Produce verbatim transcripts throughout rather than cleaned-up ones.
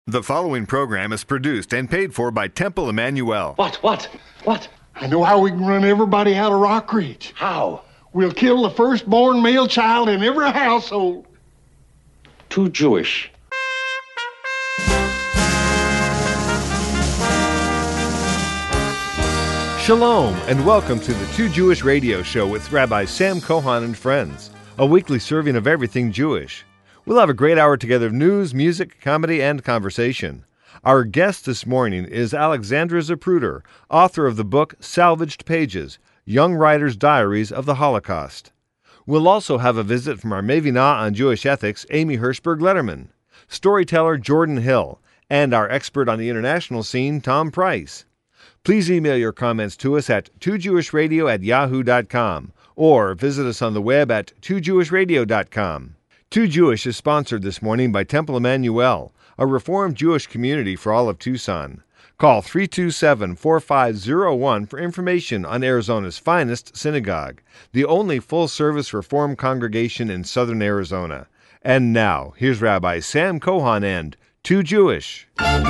The following program is produced and paid for by Temple Emmanuel. What? What? What? I know how we can run everybody out of Rock Ridge. How? We'll kill the firstborn male child in every household. Too Jewish. Shalom, and welcome to the Too Jewish Radio Show with Rabbi Sam Cohan and friends, a weekly serving of everything Jewish. We'll have a great hour together of news, music, comedy, and conversation. Our guest this morning is Alexandra Zapruder, author of the book Salvaged Pages, Young Writers' Diaries of the Holocaust. We'll also have a visit from our Mevinah on Jewish ethics, Amy Hirschberg-Letterman, storyteller Jordan Hill, and our expert on the international scene, Tom Price. Please email your comments to us at two jewish radio at yahoo dot com or visit us on the web at two jewish radio dot com. Too Jewish is sponsored this morning by Temple Emmanuel, a Reformed Jewish community for all of Tucson. Call three two seven, four five zero one for information on Arizona's finest synagogue, the only full-service Reformed congregation in southern Arizona. And now, here's Rabbi Sam Cohan and Too Jewish.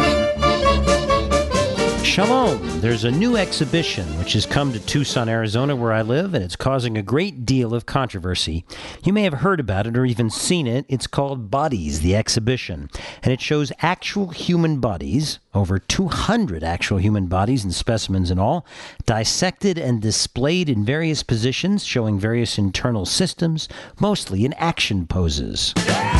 Shalom. There's a new exhibition which has come to Tucson, Arizona, where I live, and it's causing a great deal of controversy. You may have heard about it or even seen it. It's called Bodies, the exhibition, and it shows actual human bodies, over two hundred actual human bodies and specimens in all, dissected and displayed in various positions, showing various internal systems, mostly in action poses.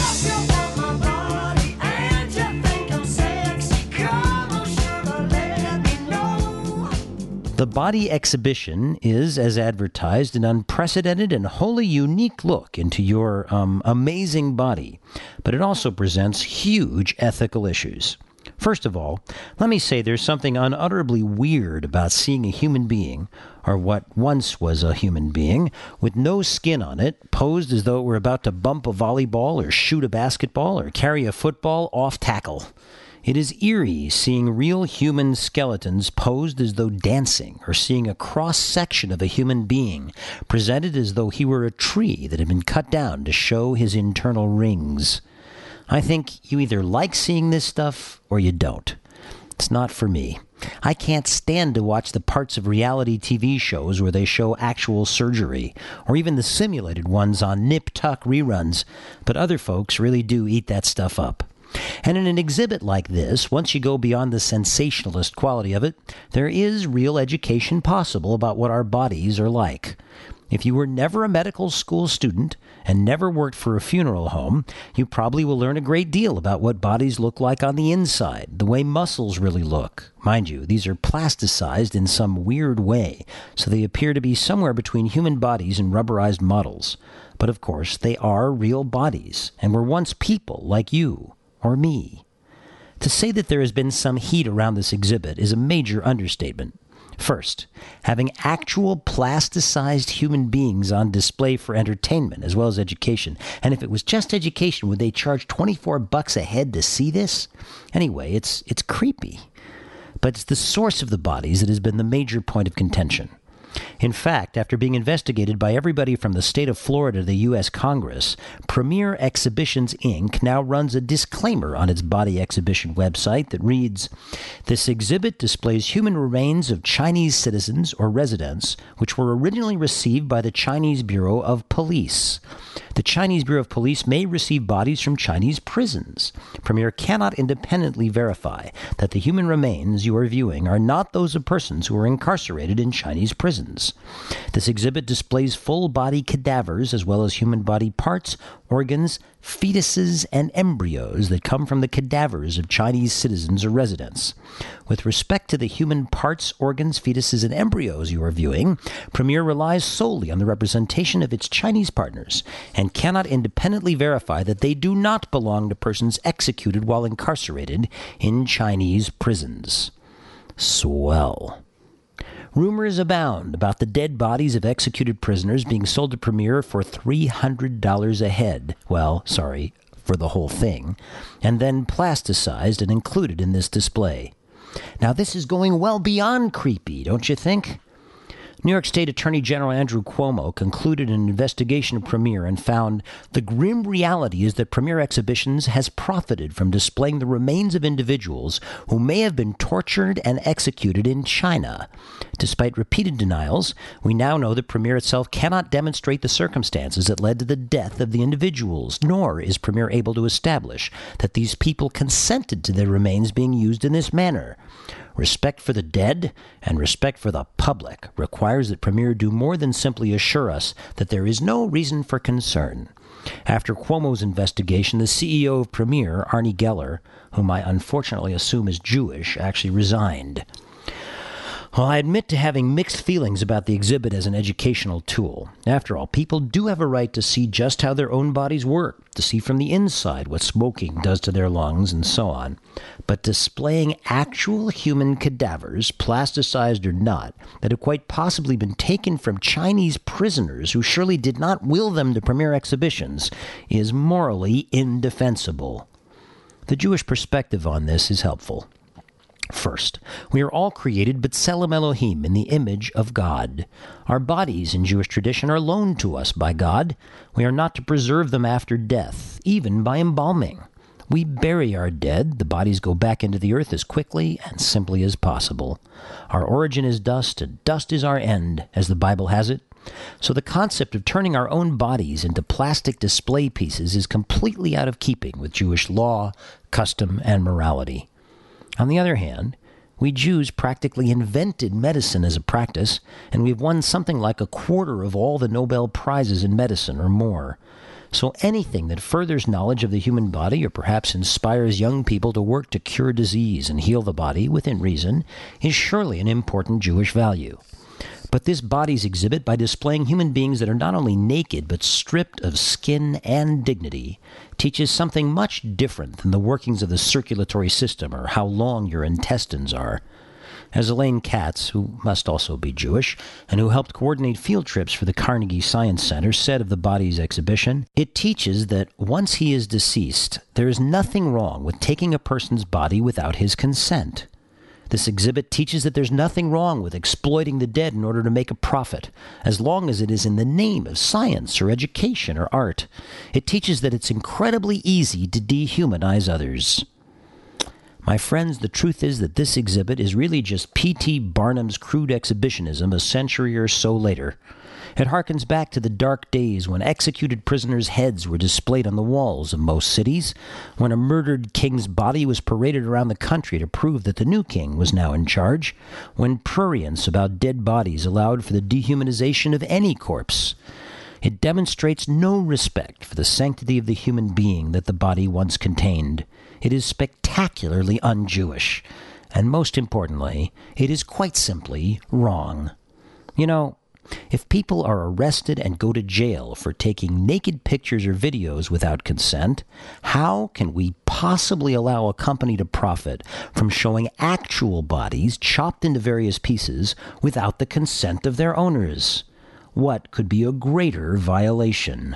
The body exhibition is, as advertised, an unprecedented and wholly unique look into your um, amazing body, but it also presents huge ethical issues. First of all, let me say there's something unutterably weird about seeing a human being, or what once was a human being, with no skin on it, posed as though it were about to bump a volleyball or shoot a basketball or carry a football off tackle. It is eerie seeing real human skeletons posed as though dancing, or seeing a cross-section of a human being presented as though he were a tree that had been cut down to show his internal rings. I think you either like seeing this stuff or you don't. It's not for me. I can't stand to watch the parts of reality T V shows where they show actual surgery, or even the simulated ones on Nip Tuck reruns, but other folks really do eat that stuff up. And in an exhibit like this, once you go beyond the sensationalist quality of it, there is real education possible about what our bodies are like. If you were never a medical school student and never worked for a funeral home, you probably will learn a great deal about what bodies look like on the inside, the way muscles really look. Mind you, these are plasticized in some weird way, so they appear to be somewhere between human bodies and rubberized models. But of course, they are real bodies, and were once people like you or me. To say that there has been some heat around this exhibit is a major understatement. First, having actual plasticized human beings on display for entertainment as well as education. And if it was just education, would they charge twenty-four bucks a head to see this? Anyway, it's it's creepy. But it's the source of the bodies that has been the major point of contention. In fact, after being investigated by everybody from the state of Florida to the U S Congress, Premier Exhibitions, Incorporated now runs a disclaimer on its body exhibition website that reads, "This exhibit displays human remains of Chinese citizens or residents which were originally received by the Chinese Bureau of Police. The Chinese Bureau of Police may receive bodies from Chinese prisons. Premier cannot independently verify that the human remains you are viewing are not those of persons who are incarcerated in Chinese prisons. This exhibit displays full-body cadavers as well as human body parts, organs, fetuses, and embryos that come from the cadavers of Chinese citizens or residents. With respect to the human parts, organs, fetuses, and embryos you are viewing, Premier relies solely on the representation of its Chinese partners and cannot independently verify that they do not belong to persons executed while incarcerated in Chinese prisons." Swell. Rumors abound about the dead bodies of executed prisoners being sold to Premier for three hundred dollars a head. Well, sorry, for the whole thing. And then plasticized and included in this display. Now, this is going well beyond creepy, don't you think? New York State Attorney General Andrew Cuomo concluded an investigation of Premier and found the grim reality is that Premier Exhibitions has profited from displaying the remains of individuals who may have been tortured and executed in China. Despite repeated denials, we now know that Premier itself cannot demonstrate the circumstances that led to the death of the individuals, nor is Premier able to establish that these people consented to their remains being used in this manner. Respect for the dead and respect for the public requires that Premier do more than simply assure us that there is no reason for concern. After Cuomo's investigation, the C E O of Premier, Arnie Geller, whom I unfortunately assume is Jewish, actually resigned. Well, I admit to having mixed feelings about the exhibit as an educational tool. After all, people do have a right to see just how their own bodies work, to see from the inside what smoking does to their lungs and so on. But displaying actual human cadavers, plasticized or not, that have quite possibly been taken from Chinese prisoners who surely did not will them to Premier Exhibitions is morally indefensible. The Jewish perspective on this is helpful. First, we are all created B'Tselem Elohim, in the image of God. Our bodies in Jewish tradition are loaned to us by God. We are not to preserve them after death, even by embalming. We bury our dead. The bodies go back into the earth as quickly and simply as possible. Our origin is dust, and dust is our end, as the Bible has it. So the concept of turning our own bodies into plastic display pieces is completely out of keeping with Jewish law, custom, and morality. On the other hand, we Jews practically invented medicine as a practice, and we've won something like a quarter of all the Nobel Prizes in medicine or more. So anything that furthers knowledge of the human body or perhaps inspires young people to work to cure disease and heal the body within reason is surely an important Jewish value. But this bodies exhibit, by displaying human beings that are not only naked but stripped of skin and dignity, teaches something much different than the workings of the circulatory system or how long your intestines are. As Elaine Katz, who must also be Jewish, and who helped coordinate field trips for the Carnegie Science Center, said of the bodies exhibition, it teaches that once he is deceased, there is nothing wrong with taking a person's body without his consent. This exhibit teaches that there's nothing wrong with exploiting the dead in order to make a profit, as long as it is in the name of science or education or art. It teaches that it's incredibly easy to dehumanize others. My friends, the truth is that this exhibit is really just P T Barnum's crude exhibitionism a century or so later. It harkens back to the dark days when executed prisoners' heads were displayed on the walls of most cities, when a murdered king's body was paraded around the country to prove that the new king was now in charge, when prurience about dead bodies allowed for the dehumanization of any corpse. It demonstrates no respect for the sanctity of the human being that the body once contained. It is spectacularly un-Jewish, and most importantly, it is quite simply wrong. You know, if people are arrested and go to jail for taking naked pictures or videos without consent, how can we possibly allow a company to profit from showing actual bodies chopped into various pieces without the consent of their owners? What could be a greater violation?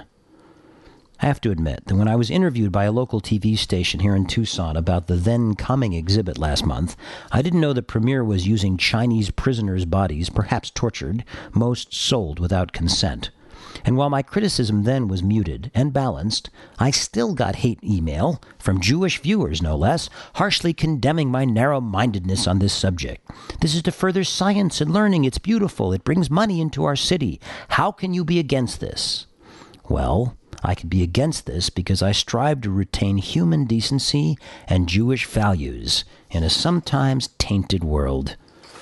I have to admit that when I was interviewed by a local T V station here in Tucson about the then-coming exhibit last month, I didn't know that Premier was using Chinese prisoners' bodies, perhaps tortured, most sold without consent. And while my criticism then was muted and balanced, I still got hate email, from Jewish viewers no less, harshly condemning my narrow-mindedness on this subject. This is to further science and learning. It's beautiful. It brings money into our city. How can you be against this? Well, I could be against this because I strive to retain human decency and Jewish values in a sometimes tainted world.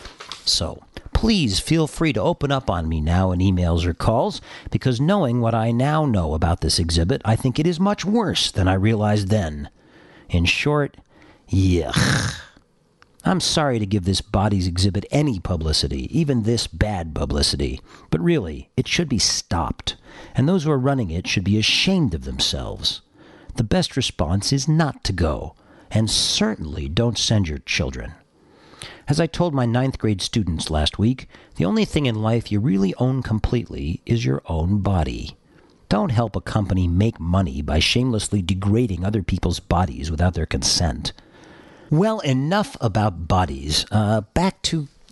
So, please feel free to open up on me now in emails or calls, because knowing what I now know about this exhibit, I think it is much worse than I realized then. In short, yuck. I'm sorry to give this bodies exhibit any publicity, even this bad publicity, but really, it should be stopped, and those who are running it should be ashamed of themselves. The best response is not to go, and certainly don't send your children. As I told my ninth grade students last week, the only thing in life you really own completely is your own body. Don't help a company make money by shamelessly degrading other people's bodies without their consent. Well, enough about bodies. Uh, back to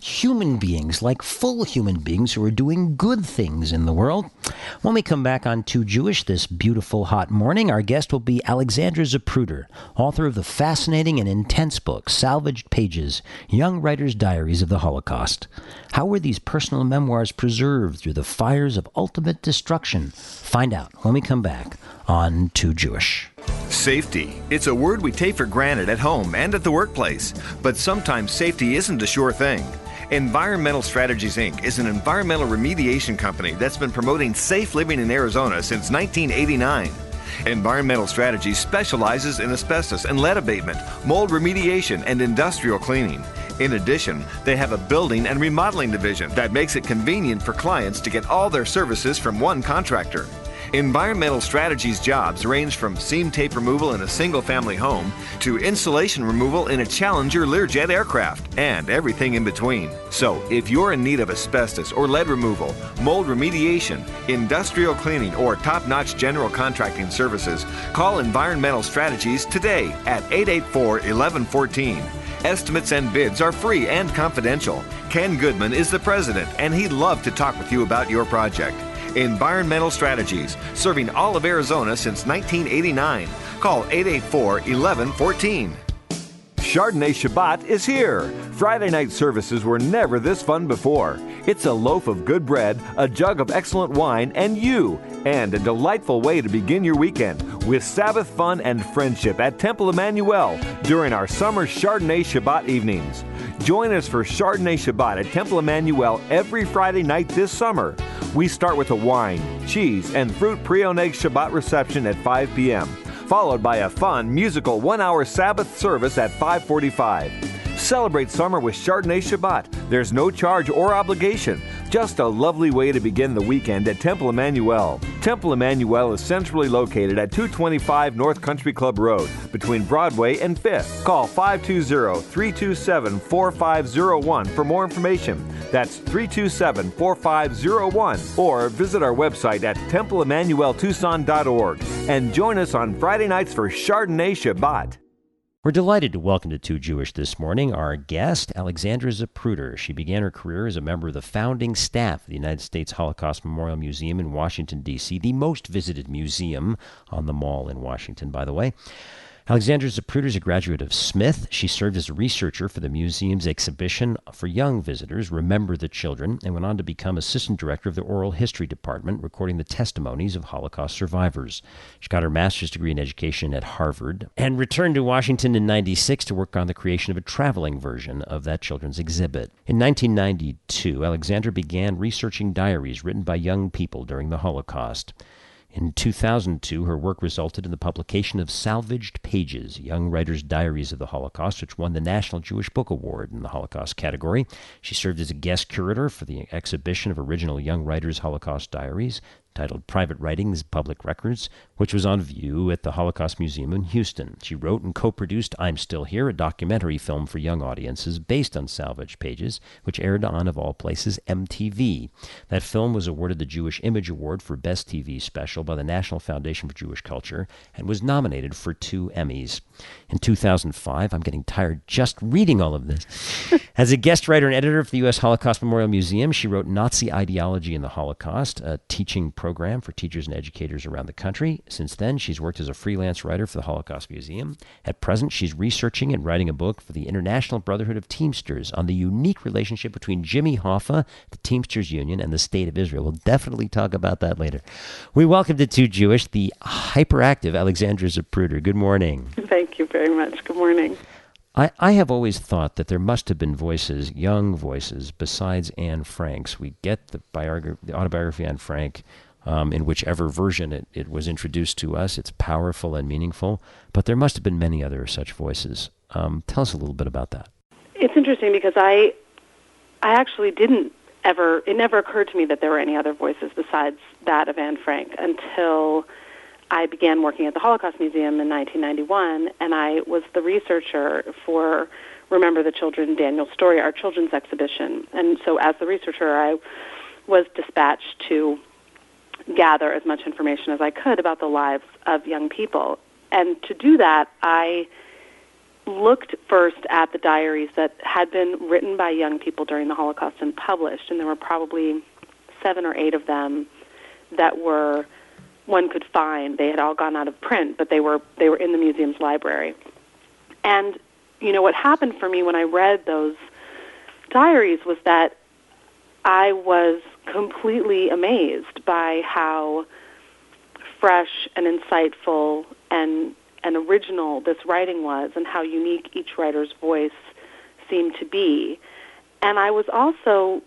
human beings, like full human beings who are doing good things in the world. When we come back on Too Jewish this beautiful hot morning, our guest will be Alexandra Zapruder, author of the fascinating and intense book, Salvaged Pages, Young Writers' Diaries of the Holocaust. How were these personal memoirs preserved through the fires of ultimate destruction? Find out when we come back on Too Jewish. Safety. It's a word we take for granted at home and at the workplace, but sometimes safety isn't a sure thing. Environmental Strategies, Incorporated is an environmental remediation company that's been promoting safe living in Arizona since nineteen eighty-nine. Environmental Strategies specializes in asbestos and lead abatement, mold remediation, and industrial cleaning. In addition, they have a building and remodeling division that makes it convenient for clients to get all their services from one contractor. Environmental Strategies jobs range from seam tape removal in a single-family home to insulation removal in a Challenger Learjet aircraft and everything in between. So, if you're in need of asbestos or lead removal, mold remediation, industrial cleaning, or top-notch general contracting services, call Environmental Strategies today at eight eight four, one one one four. Estimates and bids are free and confidential. Ken Goodman is the president, and he'd love to talk with you about your project. Environmental Strategies, serving all of Arizona since nineteen eighty-nine. Call eight eight four, one one one four. Chardonnay Shabbat is here. Friday night services were never this fun before. It's a loaf of good bread, a jug of excellent wine, and you, and a delightful way to begin your weekend with Sabbath fun and friendship at Temple Emmanuel during our summer Chardonnay Shabbat evenings. Join us for Chardonnay Shabbat at Temple Emmanuel every Friday night this summer. We start with a wine, cheese, and fruit pre-oneg Shabbat reception at five p.m., followed by a fun, musical one-hour Sabbath service at five forty-five. Celebrate summer with Chardonnay Shabbat. There's no charge or obligation. Just a lovely way to begin the weekend at Temple Emmanuel. Temple Emmanuel is centrally located at two twenty-five North Country Club Road, between Broadway and fifth. Call five two zero, three two seven, four five zero one for more information. That's three two seven, four five zero one. Or visit our website at temple emmanuel tucson dot org and join us on Friday nights for Chardonnay Shabbat. We're delighted to welcome to Too Jewish this morning our guest, Alexandra Zapruder. She began her career as a member of the founding staff of the United States Holocaust Memorial Museum in Washington, D C, the most visited museum on the Mall in Washington, by the way. Alexandra Zapruder is a graduate of Smith. She served as a researcher for the museum's exhibition for young visitors, Remember the Children, and went on to become assistant director of the oral history department, recording the testimonies of Holocaust survivors. She got her master's degree in education at Harvard and returned to Washington in ninety-six to work on the creation of a traveling version of that children's exhibit. In nineteen ninety-two, Alexandra began researching diaries written by young people during the Holocaust. In two thousand two, her work resulted in the publication of Salvaged Pages, Young Writers' Diaries of the Holocaust, which won the National Jewish Book Award in the Holocaust category. She served as a guest curator for the exhibition of original Young Writers' Holocaust Diaries, titled Private Writings, Public Records, which was on view at the Holocaust Museum in Houston. She wrote and co-produced I'm Still Here, a documentary film for young audiences based on Salvaged Pages, which aired on, of all places, M T V. That film was awarded the Jewish Image Award for Best T V Special by the National Foundation for Jewish Culture and was nominated for two Emmys. In two thousand five, I'm getting tired just reading all of this. As a guest writer and editor for the U S Holocaust Memorial Museum, she wrote Nazi Ideology in the Holocaust, a teaching program for teachers and educators around the country. Since then, she's worked as a freelance writer for the Holocaust Museum. At present, she's researching and writing a book for the International Brotherhood of Teamsters on the unique relationship between Jimmy Hoffa, the Teamsters Union, and the State of Israel. We'll definitely talk about that later. We welcome to Too Jewish the hyperactive Alexandra Zapruder. Good morning. Thank you very much. Good morning. I, I have always thought that there must have been voices, young voices, besides Anne Frank's. We get the, biogra- the autobiography of Anne Frank um, in whichever version it, it was introduced to us. It's powerful and meaningful, but there must have been many other such voices. Um, tell us a little bit about that. It's interesting because I, I actually didn't ever, it never occurred to me that there were any other voices besides that of Anne Frank until I began working at the Holocaust Museum in nineteen ninety-one, and I was the researcher for Remember the Children, Daniel's Story, our children's exhibition. And so as the researcher, I was dispatched to gather as much information as I could about the lives of young people. And to do that, I looked first at the diaries that had been written by young people during the Holocaust and published, and there were probably seven or eight of them that were one could find. They had all gone out of print, but they were they were in the museum's library. And you know what happened for me when I read those diaries was that I was completely amazed by how fresh and insightful and and original this writing was, and how unique each writer's voice seemed to be. And I was also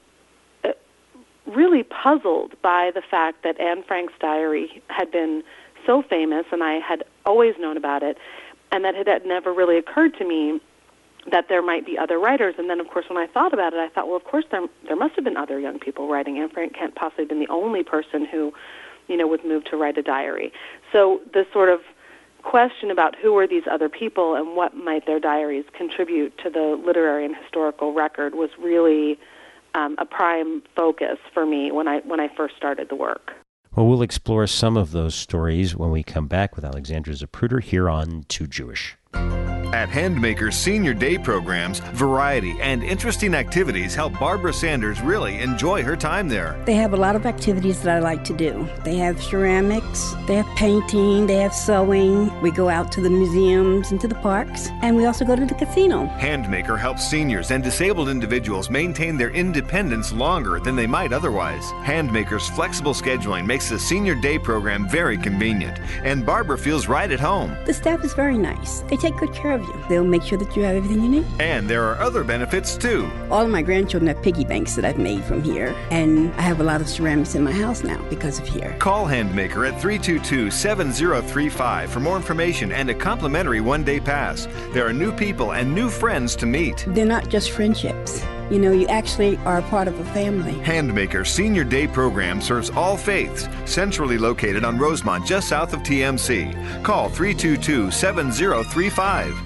really puzzled by the fact that Anne Frank's diary had been so famous, and I had always known about it, and that it had never really occurred to me that there might be other writers. And then, of course, when I thought about it, I thought, well, of course, there there must have been other young people writing. Anne Frank can't possibly have been the only person who, you know, was moved to write a diary. So the sort of question about who were these other people and what might their diaries contribute to the literary and historical record was really um, a prime focus for me when I when I first started the work. Well, we'll explore some of those stories when we come back with Alexandra Zapruder here on Too Jewish. At Handmaker's Senior Day programs, variety and interesting activities help Barbara Sanders really enjoy her time there. They have a lot of activities that I like to do. They have ceramics, they have painting, they have sewing. We go out to the museums and to the parks, and we also go to the casino. Handmaker helps seniors and disabled individuals maintain their independence longer than they might otherwise. Handmaker's flexible scheduling makes the Senior Day program very convenient, and Barbara feels right at home. The staff is very nice. They take good care of you. They'll make sure that you have everything you need. And there are other benefits, too. All of my grandchildren have piggy banks that I've made from here, and I have a lot of ceramics in my house now because of here. Call Handmaker at three two two, seven zero three five for more information and a complimentary one-day pass. There are new people and new friends to meet. They're not just friendships. You know, you actually are a part of a family. Handmaker Senior Day program serves all faiths, centrally located on Rosemont, just south of T M C. Call three two two, seven zero three five.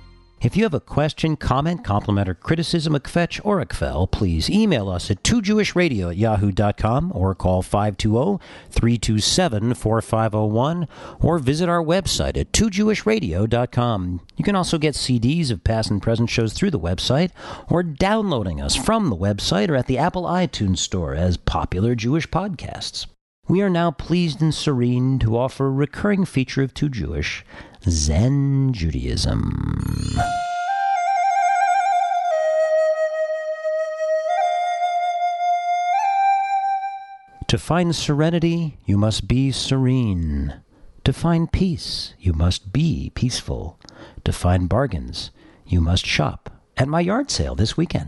If you have a question, comment, compliment, or criticism of Kvetch or Akfel, please email us at two jewish radio at yahoo dot com or call five two zero, three two seven, four five zero one or visit our website at two jewish radio dot com. You can also get C Ds of past and present shows through the website or downloading us from the website or at the Apple iTunes Store as popular Jewish podcasts. We are now pleased and serene to offer a recurring feature of Too Jewish, Zen Judaism. To find serenity, you must be serene. To find peace, you must be peaceful. To find bargains, you must shop at my yard sale this weekend.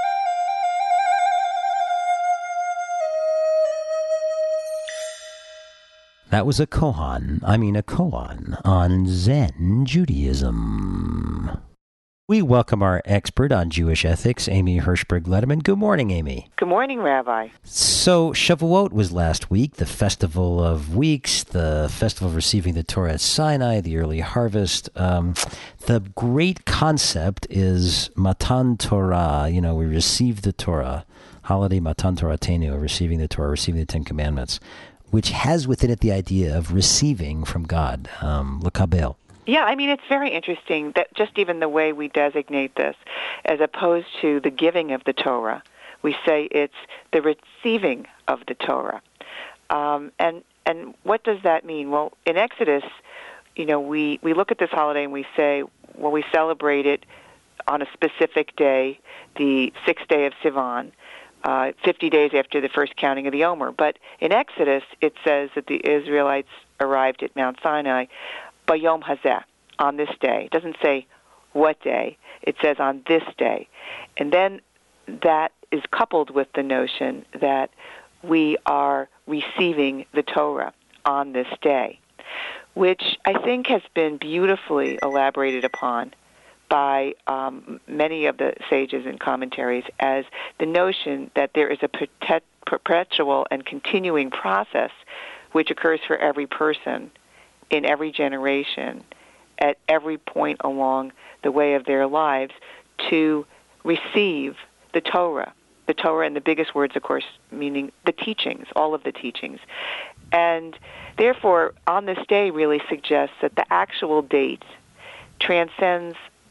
That was a koan, I mean a koan, on Zen Judaism. We welcome our expert on Jewish ethics, Amy Hirschberg-Lederman. Good morning, Amy. Good morning, Rabbi. So Shavuot was last week, the Festival of Weeks, the Festival of Receiving the Torah at Sinai, the early harvest. Um, the great concept is Matan Torah. You know, we receive the Torah. Holiday Matan Toratenu, receiving the Torah, receiving the Ten Commandments, which has within it the idea of receiving from God, um, l'kabel. Yeah, I mean, it's very interesting that just even the way we designate this, as opposed to the giving of the Torah, we say it's the receiving of the Torah. Um, and and what does that mean? Well, in Exodus, you know, we, we look at this holiday and we say, well, we celebrate it on a specific day, the sixth day of Sivan, Uh, fifty days after the first counting of the Omer. But in Exodus, it says that the Israelites arrived at Mount Sinai Bayom Hazeh, on this day. It doesn't say what day. It says on this day. And then that is coupled with the notion that we are receiving the Torah on this day, which I think has been beautifully elaborated upon by um, many of the sages and commentaries as the notion that there is a perpetual and continuing process which occurs for every person in every generation at every point along the way of their lives to receive the Torah. The Torah, in the biggest words, of course, meaning the teachings, all of the teachings. And therefore, on this day really suggests that the actual date transcends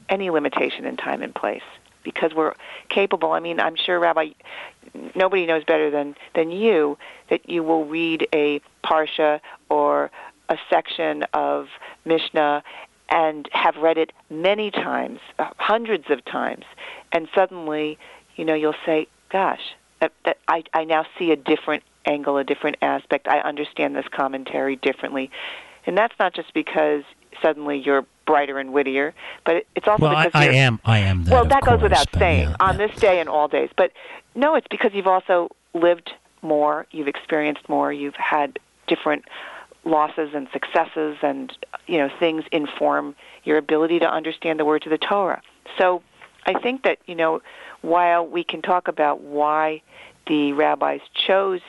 any limitation in time and place, because we're capable. I mean, I'm sure, Rabbi, nobody knows better than, than you that you will read a parsha or a section of Mishnah and have read it many times, uh, hundreds of times, and suddenly, you know, you'll say, gosh, that, that I, I now see a different angle, a different aspect. I understand this commentary differently. And that's not just because suddenly you're brighter and wittier, but it's also well, because I, you're... I am, I am that, Well, of that course, goes without but saying, yeah, on yeah. this day and all days. But no, it's because you've also lived more, you've experienced more, you've had different losses and successes, and, you know, things inform your ability to understand the words of the Torah. So I think that, you know, while we can talk about why the rabbis chose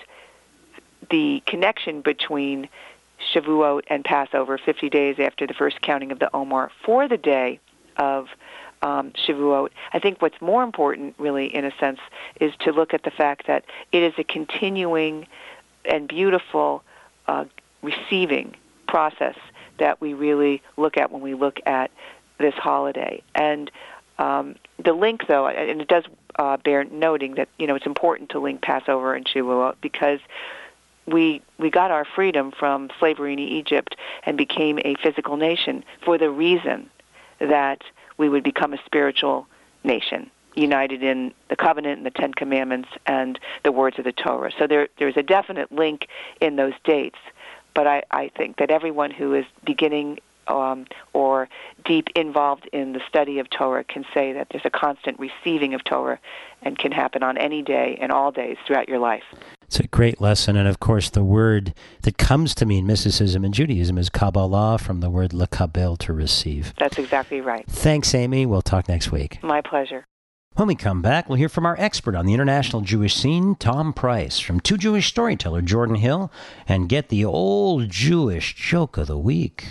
the connection between Shavuot and Passover, fifty days after the first counting of the Omer, for the day of um, Shavuot, I think what's more important, really, in a sense, is to look at the fact that it is a continuing and beautiful uh, receiving process that we really look at when we look at this holiday. And um, the link, though, and it does uh, bear noting that, you know, it's important to link Passover and Shavuot because we we got our freedom from slavery in Egypt and became a physical nation for the reason that we would become a spiritual nation, united in the covenant and the Ten Commandments and the words of the Torah. So there there's a definite link in those dates. But I, I think that everyone who is beginning um, or deep involved in the study of Torah can say that there's a constant receiving of Torah and can happen on any day and all days throughout your life. It's a great lesson. And of course, the word that comes to me in mysticism and Judaism is Kabbalah, from the word lekabel, to receive. That's exactly right. Thanks, Amy. We'll talk next week. My pleasure. When we come back, we'll hear from our expert on the international Jewish scene, Tom Price, from Two Jewish Storyteller, Jordan Hill, and get the old Jewish joke of the week.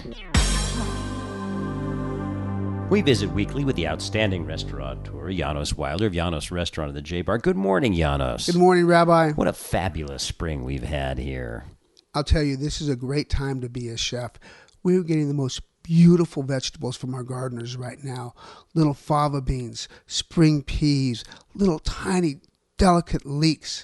We visit weekly with the outstanding restaurateur, Janos Wilder of Janos Restaurant at the J Bar. Good morning, Janos. Good morning, Rabbi. What a fabulous spring we've had here. I'll tell you, this is a great time to be a chef. We're getting the most beautiful vegetables from our gardeners right now. Little fava beans, spring peas, little tiny delicate leeks,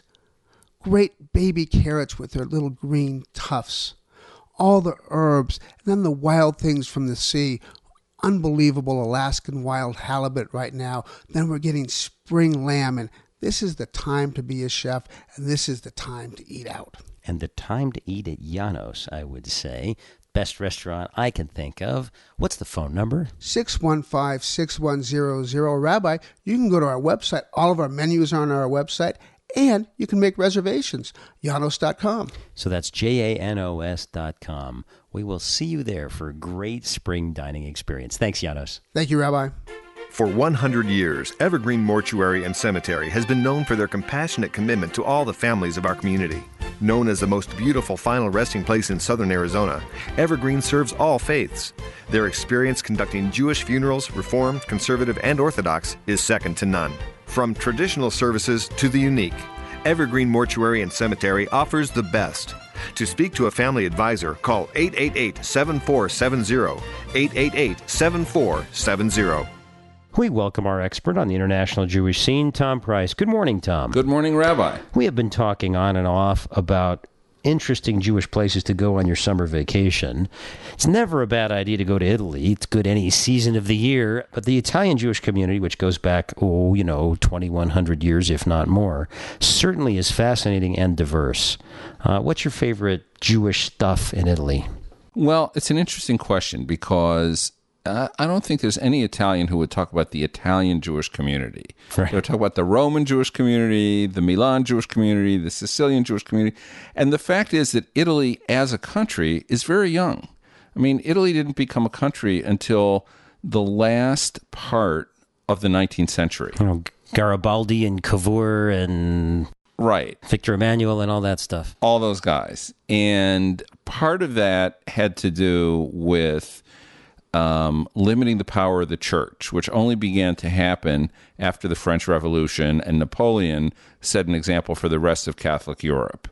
great baby carrots with their little green tufts, all the herbs, and then the wild things from the sea. Unbelievable Alaskan wild halibut right now. Then we're getting spring lamb, and this is the time to be a chef, and this is the time to eat out. And the time to eat at Janos, I would say. Best restaurant I can think of. What's the phone number? six one five, six one zero zero. Rabbi, you can go to our website. All of our menus are on our website, and you can make reservations. Janos dot com. So that's J A N O S dot com. We will see you there for a great spring dining experience. Thanks, Janos. Thank you, Rabbi. For one hundred years, Evergreen Mortuary and Cemetery has been known for their compassionate commitment to all the families of our community. Known as the most beautiful final resting place in southern Arizona, Evergreen serves all faiths. Their experience conducting Jewish funerals, Reformed, Conservative, and Orthodox, is second to none. From traditional services to the unique, Evergreen Mortuary and Cemetery offers the best. To speak to a family advisor, call eight eight eight, seven four seven zero, eight eight eight, seven four seven zero. We welcome our expert on the international Jewish scene, Tom Price. Good morning, Tom. Good morning, Rabbi. We have been talking on and off about interesting Jewish places to go on your summer vacation. It's never a bad idea to go to Italy. It's good any season of the year. But the Italian Jewish community, which goes back, oh, you know, twenty-one hundred years, if not more, certainly is fascinating and diverse. Uh, what's your favorite Jewish stuff in Italy? Well, it's an interesting question because Uh, I don't think there's any Italian who would talk about the Italian Jewish community. Right. They would talk about the Roman Jewish community, the Milan Jewish community, the Sicilian Jewish community. And the fact is that Italy as a country is very young. I mean, Italy didn't become a country until the last part of the nineteenth century. You know, Garibaldi and Cavour and right, Victor Emmanuel and all that stuff. All those guys. And part of that had to do with Um, limiting the power of the church, which only began to happen after the French Revolution, and Napoleon set an example for the rest of Catholic Europe.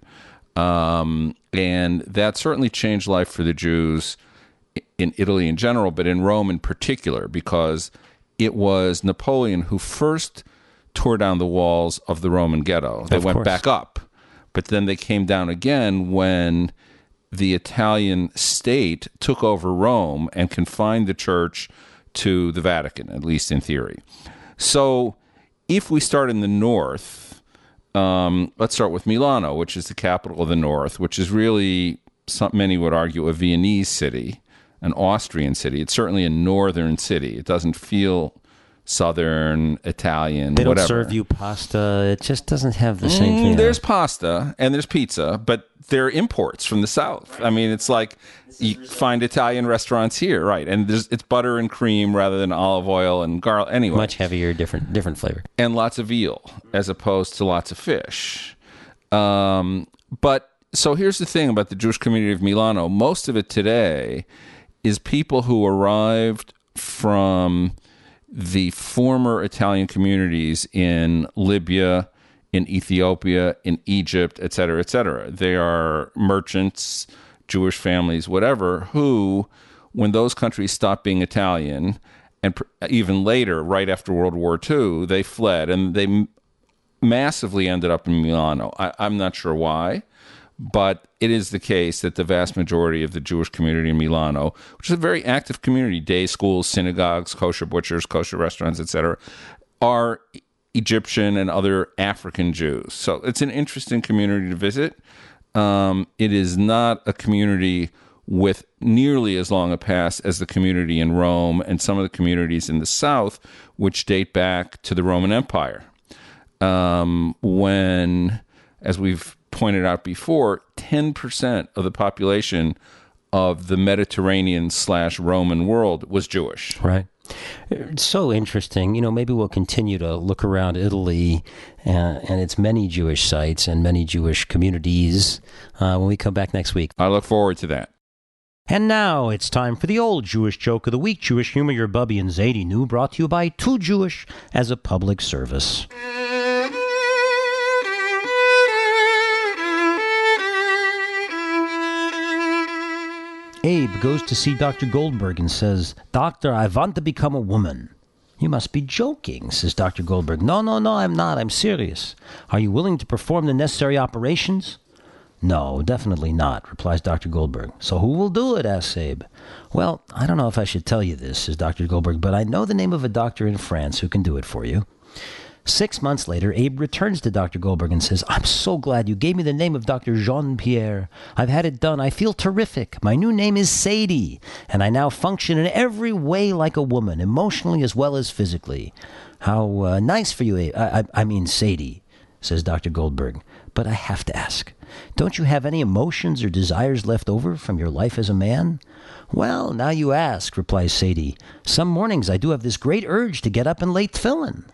Um, and that certainly changed life for the Jews in Italy in general, but in Rome in particular, because it was Napoleon who first tore down the walls of the Roman ghetto. They Of went course. back up, but then they came down again when the Italian state took over Rome and confined the church to the Vatican, at least in theory. So if we start in the north, um, let's start with Milano, which is the capital of the north, which is really, some, many would argue, a Viennese city, an Austrian city. It's certainly a northern city. It doesn't feel Southern, Italian, They don't whatever. serve you pasta. It just doesn't have the same Mm, thing. There's pasta and there's pizza, but they're imports from the South. I mean, it's like you find Italian restaurants here, right? And there's, it's butter and cream rather than olive oil and garlic. Anyway, Much heavier, different different flavor. and lots of veal as opposed to lots of fish. Um, but so here's the thing about the Jewish community of Milano. Most of it today is people who arrived from the former Italian communities in Libya, in Ethiopia, in Egypt, et cetera, et cetera. They are merchants, Jewish families, whatever, who, when those countries stopped being Italian, and pr- even later, right after World War Two, they fled, and they m- massively ended up in Milano. I- I'm not sure why, but it is the case that the vast majority of the Jewish community in Milano, which is a very active community, day schools, synagogues, kosher butchers, kosher restaurants, et cetera, are Egyptian and other African Jews. So it's an interesting community to visit. Um, it is not a community with nearly as long a past as the community in Rome and some of the communities in the South, which date back to the Roman Empire. Um, when, as we've pointed out before, ten percent of the population of the Mediterranean slash Roman world was Jewish. Right. It's so interesting. You know, maybe we'll continue to look around Italy and, and its many Jewish sites and many Jewish communities uh, when we come back next week. I look forward to that. And now it's time for the old Jewish joke of the week. Jewish humor, your Bubby and Zadie New, brought to you by Too Jewish as a public service. Abe goes to see Doctor Goldberg and says, "Doctor, I want to become a woman." "You must be joking," says Doctor Goldberg. "No, no, no, I'm not. I'm serious. Are you willing to perform the necessary operations?" "No, definitely not," replies Doctor Goldberg. "So who will do it?" asks Abe. "Well, I don't know if I should tell you this," says Doctor Goldberg, "but I know the name of a doctor in France who can do it for you." Six months later, Abe returns to Doctor Goldberg and says, "I'm so glad you gave me the name of Doctor Jean-Pierre. I've had it done. I feel terrific. My new name is Sadie, and I now function in every way like a woman, emotionally as well as physically." "How uh, nice for you, Abe. I, I, I mean Sadie," says Doctor Goldberg. "But I have to ask, don't you have any emotions or desires left over from your life as a man?" "Well, now you ask," replies Sadie. "Some mornings I do have this great urge to get up and lay tefillin."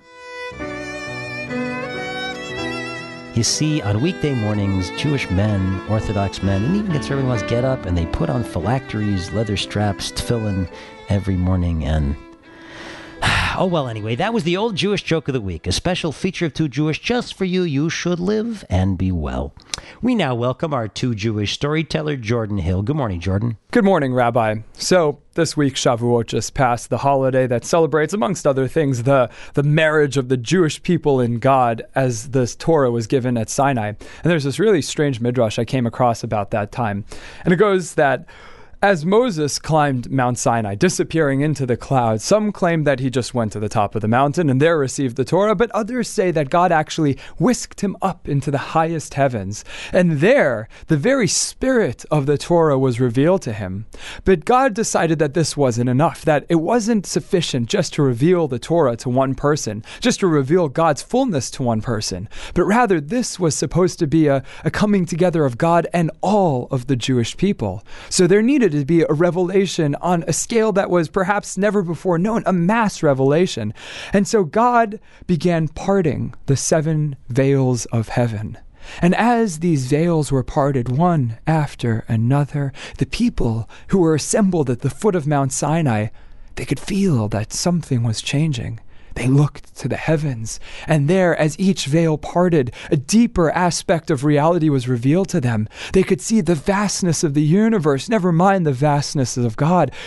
You see, on weekday mornings, Jewish men, Orthodox men, and even conservative ones get up and they put on phylacteries, leather straps, tefillin every morning, and... Oh, well, anyway, that was the old Jewish joke of the week, a special feature of Too Jewish just for you. You should live and be well. We now welcome our Too Jewish storyteller, Jordan Hill. Good morning, Jordan. Good morning, Rabbi. So, this week Shavuot just passed, the holiday that celebrates, amongst other things, the, the marriage of the Jewish people in God as the Torah was given at Sinai. And there's this really strange midrash I came across about that time. And it goes that as Moses climbed Mount Sinai, disappearing into the clouds, some claim that he just went to the top of the mountain and there received the Torah, but others say that God actually whisked him up into the highest heavens. And there, the very spirit of the Torah was revealed to him. But God decided that this wasn't enough, that it wasn't sufficient just to reveal the Torah to one person, just to reveal God's fullness to one person, but rather this was supposed to be a, a coming together of God and all of the Jewish people. So there needed to be a revelation on a scale that was perhaps never before known, a mass revelation. And so God began parting the seven veils of heaven. And as these veils were parted one after another, the people who were assembled at the foot of Mount Sinai, they could feel that something was changing. They looked to the heavens, and there, as each veil parted, a deeper aspect of reality was revealed to them. They could see the vastness of the universe, never mind the vastness of God.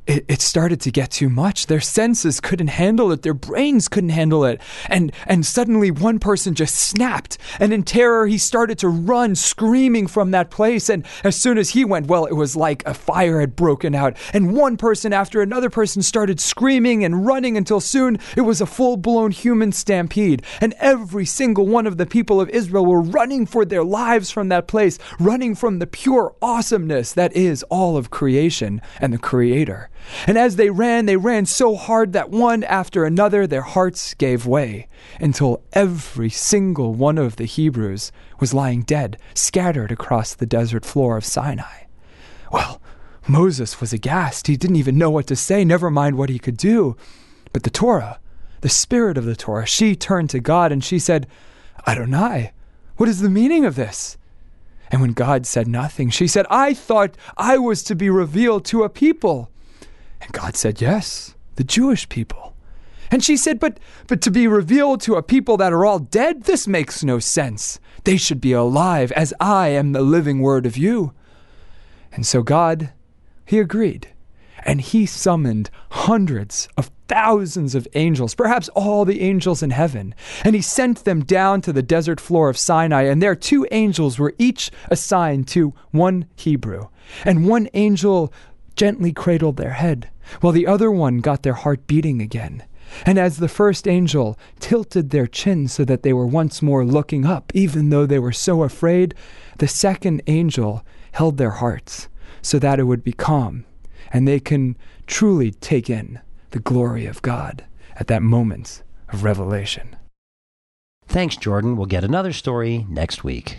it, it started to get too much. Their senses couldn't handle it. Their brains couldn't handle it. And, and suddenly one person just snapped. And in terror, he started to run, screaming from that place. And as soon as he went, well, it was like a fire had broken out. And one person after another person started screaming and running until soon it was a full-blown human stampede. And every single one of the people of Israel were running for their lives from that place, running from the pure awesomeness that is all of creation and the Creator. And as they ran, they ran so hard that one after another their hearts gave way, until every single one of the Hebrews was lying dead, scattered across the desert floor of Sinai. Well, Moses was aghast. He didn't even know what to say, never mind what he could do. But the Torah, the spirit of the Torah, she turned to God and she said, Adonai, what is the meaning of this? And when God said nothing, she said, I thought I was to be revealed to a people. And God said, yes, the Jewish people. And she said, but but to be revealed to a people that are all dead, this makes no sense. They should be alive, as I am the living word of you. And so God, he agreed. And he summoned hundreds of thousands of angels, perhaps all the angels in heaven. And he sent them down to the desert floor of Sinai. And there two angels were each assigned to one Hebrew. And one angel gently cradled their head, while the other one got their heart beating again. And as the first angel tilted their chin so that they were once more looking up, even though they were so afraid, the second angel held their hearts so that it would be calm, and they can truly take in the glory of God at that moment of revelation. Thanks, Jordan. We'll get another story next week.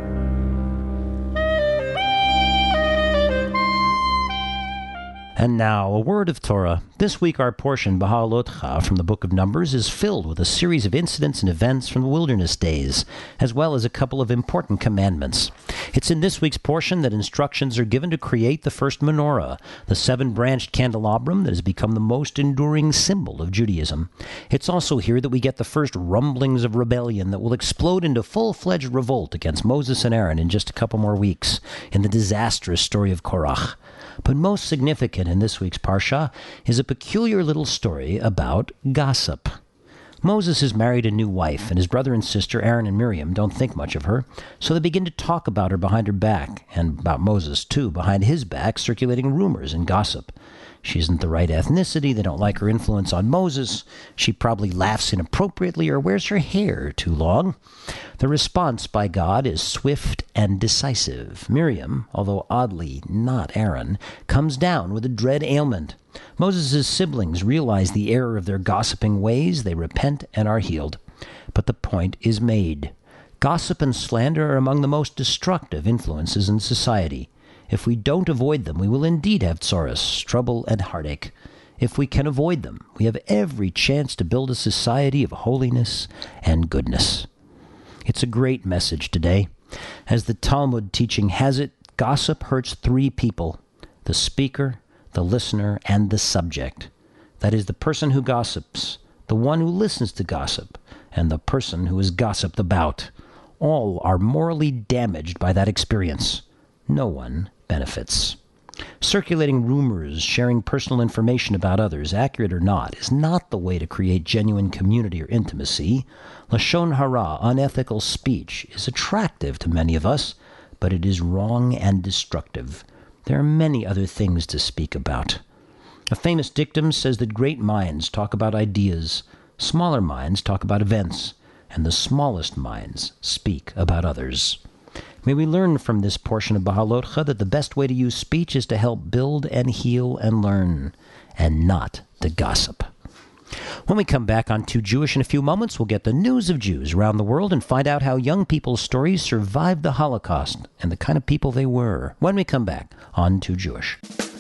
And now, a word of Torah. This week, our portion, Bahalotcha, from the book of Numbers, is filled with a series of incidents and events from the wilderness days, as well as a couple of important commandments. It's in this week's portion that instructions are given to create the first menorah, the seven-branched candelabrum that has become the most enduring symbol of Judaism. It's also here that we get the first rumblings of rebellion that will explode into full-fledged revolt against Moses and Aaron in just a couple more weeks, in the disastrous story of Korach. But most significant in this week's Parsha is a peculiar little story about gossip. Moses has married a new wife, and his brother and sister, Aaron and Miriam, don't think much of her, so they begin to talk about her behind her back, and about Moses, too, behind his back, circulating rumors and gossip. She isn't the right ethnicity, they don't like her influence on Moses, she probably laughs inappropriately or wears her hair too long. The response by God is swift and decisive. Miriam, although oddly not Aaron, comes down with a dread ailment. Moses' siblings realize the error of their gossiping ways, they repent and are healed. But the point is made. Gossip and slander are among the most destructive influences in society. If we don't avoid them, we will indeed have tsaros, trouble and heartache. If we can avoid them, we have every chance to build a society of holiness and goodness. It's a great message today. As the Talmud teaching has it, gossip hurts three people: the speaker, the listener, and the subject. That is, the person who gossips, the one who listens to gossip, and the person who is gossiped about. All are morally damaged by that experience. No one benefits. Circulating rumors, sharing personal information about others, accurate or not, is not the way to create genuine community or intimacy. Lashon hara, unethical speech, is attractive to many of us, but it is wrong and destructive. There are many other things to speak about. A famous dictum says that great minds talk about ideas, smaller minds talk about events, and the smallest minds speak about others. May we learn from this portion of Bahalotcha that the best way to use speech is to help build and heal and learn, and not to gossip. When we come back on Too Jewish in a few moments, we'll get the news of Jews around the world and find out how young people's stories survived the Holocaust and the kind of people they were. When we come back on Too Jewish.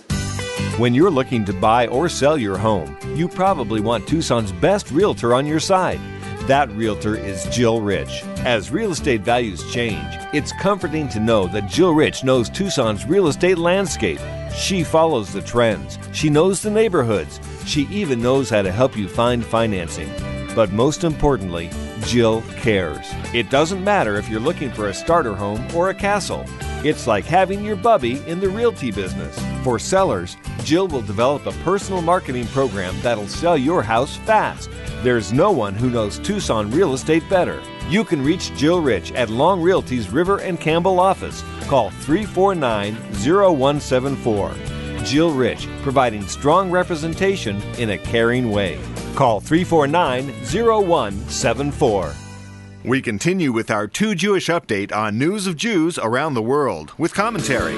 When you're looking to buy or sell your home, you probably want Tucson's best realtor on your side. That realtor is Jill Rich. As real estate values change, it's comforting to know that Jill Rich knows Tucson's real estate landscape. She follows the trends. She knows the neighborhoods. She even knows how to help you find financing. But most importantly, Jill cares. It doesn't matter if you're looking for a starter home or a castle. It's like having your bubby in the realty business. For sellers, Jill will develop a personal marketing program that'll sell your house fast. There's no one who knows Tucson real estate better. You can reach Jill Rich at Long Realty's River and Campbell office. Call three four nine, zero one seven four. Jill Rich, providing strong representation in a caring way. Call three four nine, zero one seven four. We continue with our Two Jewish update on news of Jews around the world with commentary.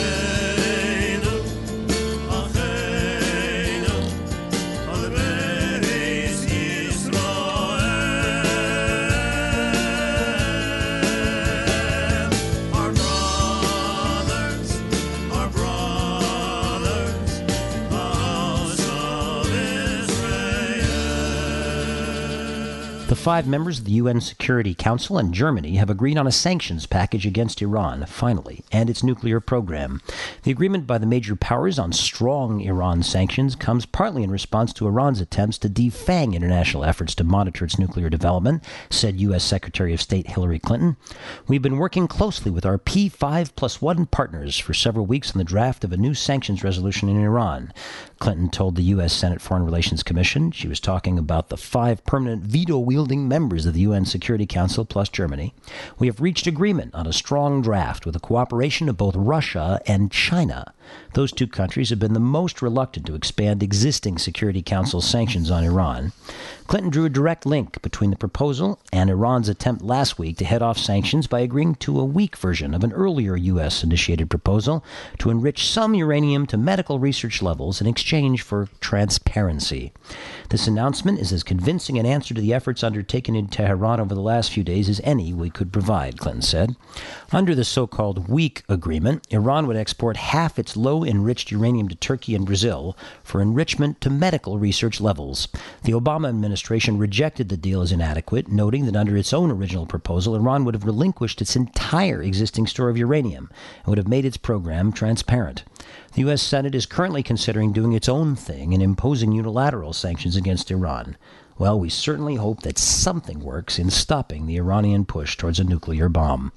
The five members of the U N Security Council and Germany have agreed on a sanctions package against Iran, finally, and its nuclear program. The agreement by the major powers on strong Iran sanctions comes partly in response to Iran's attempts to defang international efforts to monitor its nuclear development, said U S Secretary of State Hillary Clinton. We've been working closely with our P five plus one partners for several weeks on the draft of a new sanctions resolution in Iran, Clinton told the U S Senate Foreign Relations Commission. She was talking about the five permanent veto-wielding members of the U N Security Council plus Germany. We have reached agreement on a strong draft with the cooperation of both Russia and China. Those two countries have been the most reluctant to expand existing Security Council sanctions on Iran. Clinton drew a direct link between the proposal and Iran's attempt last week to head off sanctions by agreeing to a weak version of an earlier U S-initiated proposal to enrich some uranium to medical research levels in exchange for transparency. This announcement is as convincing an answer to the efforts undertaken in Tehran over the last few days as any we could provide, Clinton said. Under the so-called weak agreement, Iran would export half its low-enriched uranium to Turkey and Brazil for enrichment to medical research levels. The Obama administration rejected the deal as inadequate, noting that under its own original proposal, Iran would have relinquished its entire existing store of uranium and would have made its program transparent. The U S Senate is currently considering doing its own thing and imposing unilateral sanctions against Iran. Well, we certainly hope that something works in stopping the Iranian push towards a nuclear bomb.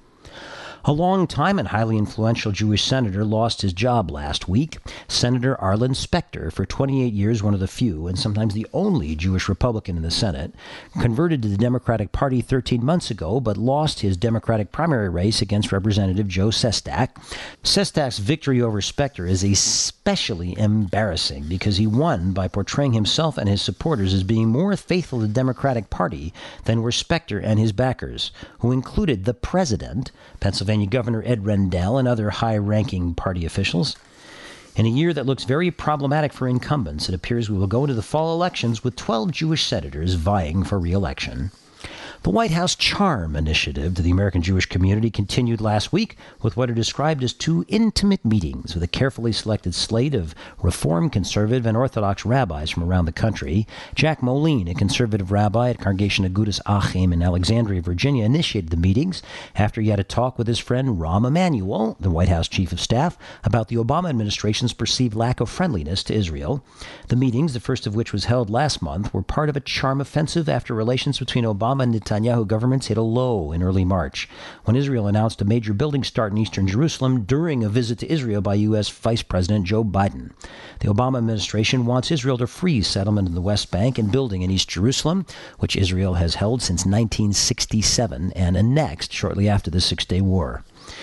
A long-time and highly influential Jewish senator lost his job last week. Senator Arlen Specter, for twenty-eight years one of the few and sometimes the only Jewish Republican in the Senate, converted to the Democratic Party thirteen months ago but lost his Democratic primary race against Representative Joe Sestak. Sestak's victory over Specter is especially embarrassing because he won by portraying himself and his supporters as being more faithful to the Democratic Party than were Specter and his backers, who included the president, Pennsylvania Governor Ed Rendell, and other high-ranking party officials. In a year that looks very problematic for incumbents, it appears we will go into the fall elections with twelve Jewish senators vying for re-election. The White House Charm Initiative to the American Jewish community continued last week with what are described as two intimate meetings with a carefully selected slate of Reform, Conservative, and Orthodox rabbis from around the country. Jack Moline, a conservative rabbi at Congregation Agudas Achim in Alexandria, Virginia, initiated the meetings after he had a talk with his friend Rahm Emanuel, the White House Chief of Staff, about the Obama administration's perceived lack of friendliness to Israel. The meetings, the first of which was held last month, were part of a charm offensive after relations between Obama and Netanyahu governments hit a low in early March, when Israel announced a major building start in eastern Jerusalem during a visit to Israel by U S Vice President Joe Biden. The Obama administration wants Israel to freeze settlement in the West Bank and building in East Jerusalem, which Israel has held since nineteen sixty-seven and annexed shortly after the Six-Day War.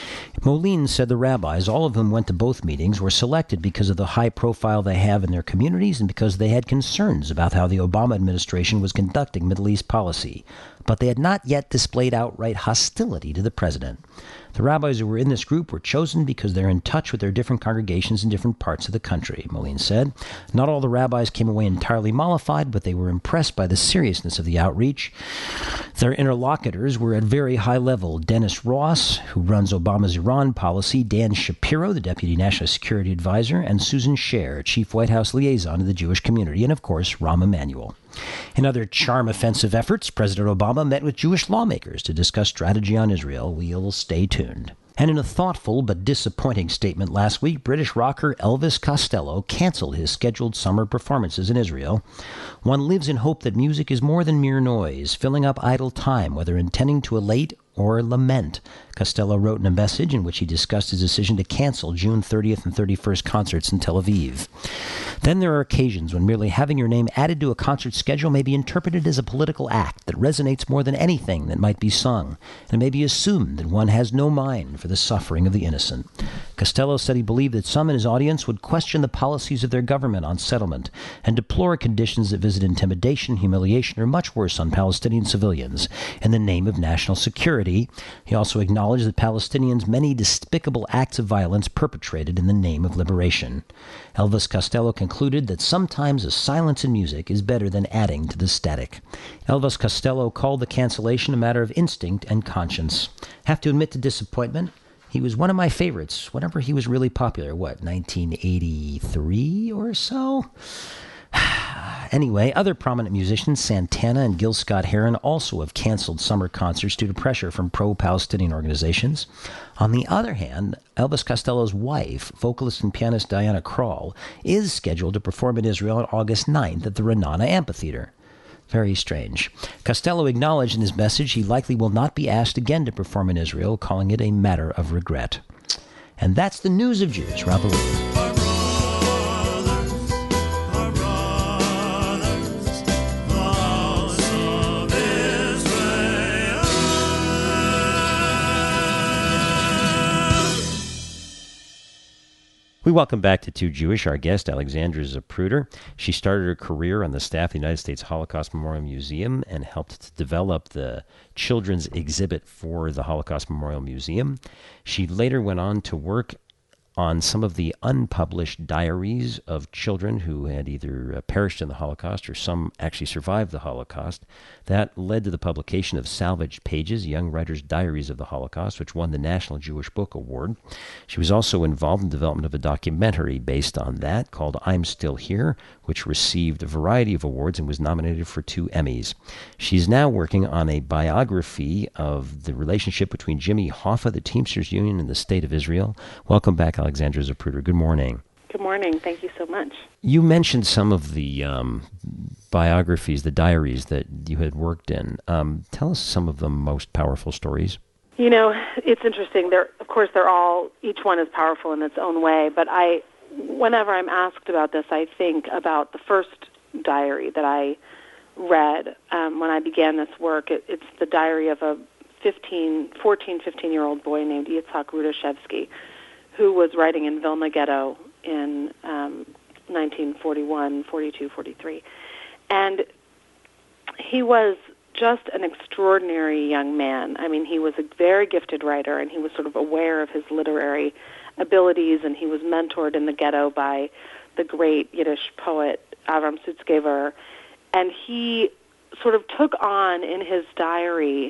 Moline said the rabbis, all of whom went to both meetings, were selected because of the high profile they have in their communities and because they had concerns about how the Obama administration was conducting Middle East policy. But they had not yet displayed outright hostility to the president. The rabbis who were in this group were chosen because they're in touch with their different congregations in different parts of the country, Moline said. Not all the rabbis came away entirely mollified, but they were impressed by the seriousness of the outreach. Their interlocutors were at very high level. Dennis Ross, who runs Obama's Iran policy, Dan Shapiro, the Deputy National Security Advisor, and Susan Scher, Chief White House Liaison to the Jewish community, and of course, Rahm Emanuel. In other charm offensive efforts, President Obama met with Jewish lawmakers to discuss strategy on Israel. We'll stay tuned. And in a thoughtful but disappointing statement last week, British rocker Elvis Costello canceled his scheduled summer performances in Israel. One lives in hope that music is more than mere noise, filling up idle time, whether intending to elate or lament. Costello wrote in a message in which he discussed his decision to cancel June thirtieth and thirty-first concerts in Tel Aviv. Then there are occasions when merely having your name added to a concert schedule may be interpreted as a political act that resonates more than anything that might be sung, and it may be assumed that one has no mind for the suffering of the innocent. Costello said he believed that some in his audience would question the policies of their government on settlement and deplore conditions that visit intimidation, humiliation, or much worse on Palestinian civilians in the name of national security. He also acknowledged that Palestinians' many despicable acts of violence perpetrated in the name of liberation. Elvis Costello concluded that sometimes a silence in music is better than adding to the static. Elvis Costello called the cancellation a matter of instinct and conscience. Have to admit to disappointment, he was one of my favorites whenever he was really popular. What, nineteen eighty-three or so? Anyway, other prominent musicians, Santana and Gil Scott-Heron, also have canceled summer concerts due to pressure from pro-Palestinian organizations. On the other hand, Elvis Costello's wife, vocalist and pianist Diana Krall, is scheduled to perform in Israel on August ninth at the Ra'anana Amphitheater. Very strange. Costello acknowledged in his message he likely will not be asked again to perform in Israel, calling it a matter of regret. And that's the news of Jews around the world. We welcome back to Too Jewish our guest, Alexandra Zapruder. She started her career on the staff of the United States Holocaust Memorial Museum and helped to develop the children's exhibit for the Holocaust Memorial Museum. She later went on to work on some of the unpublished diaries of children who had either uh, perished in the Holocaust or some actually survived the Holocaust. That led to the publication of Salvaged Pages, Young Writers' Diaries of the Holocaust, which won the National Jewish Book Award. She was also involved in the development of a documentary based on that called I'm Still Here, which received a variety of awards and was nominated for two Emmys. She's now working on a biography of the relationship between Jimmy Hoffa, the Teamsters Union, and the State of Israel. Welcome back, Alexandra Zapruder. Good morning. Good morning. Thank you so much. You mentioned some of the um, biographies, the diaries that you had worked in. Um, tell us some of the most powerful stories. You know, it's interesting. They're, of course, they're all, each one is powerful in its own way, but I, whenever I'm asked about this, I think about the first diary that I read um, when I began this work. It, it's the diary of a fifteen, fourteen, fifteen-year-old boy named Yitzhak Rudashevsky, who was writing in Vilna Ghetto in um, nineteen forty-one, forty-two, forty-three. And he was just an extraordinary young man. I mean, he was a very gifted writer, and he was sort of aware of his literary abilities, and he was mentored in the ghetto by the great Yiddish poet Avram Sutzkever. And he sort of took on in his diary